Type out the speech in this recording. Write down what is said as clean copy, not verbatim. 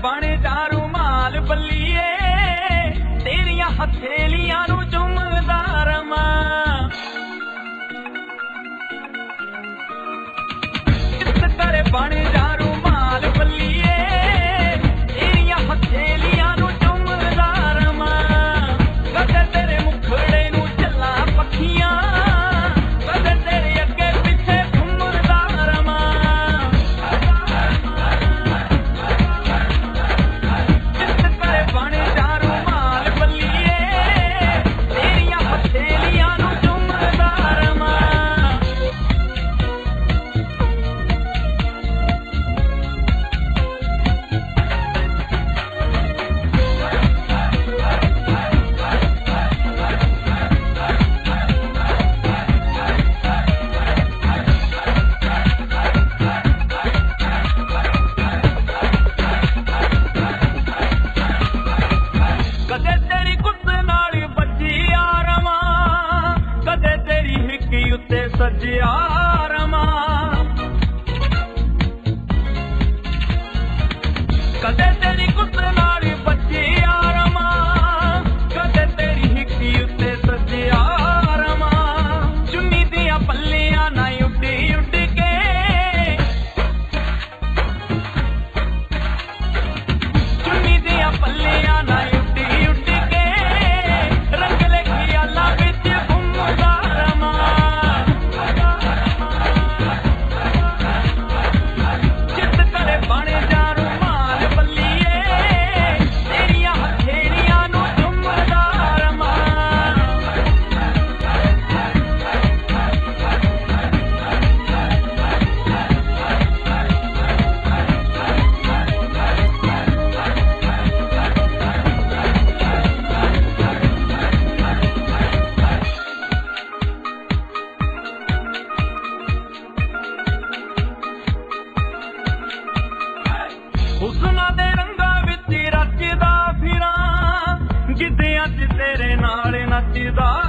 बन जा रुमाल बल्लीए तेरिया हथेलियां नू चुमदा रवां किस करे बन जा रुमाल बल्लीए तेरिया हथेलियां नू चुमदा रवां कदे तेरे मुखड़े नू चला पखियां कदे तेरे अगे पिछे घुमदा रवां सजिया रवां कदे तेरी कुस नाल बचिया रवां कदे तेरी हिक्की उत्ते सजिया रवां चुन्नी दियां पल्लियां ना उड्डी उड्ड के चुन्नी दियां पल्लियां ना उड्डी उड्ड के रंगले खियालां विच घुमदा रवां हुस्ना दे रंगा विच रचदा फिरां गिद्धियां च तेरे नाल नचदा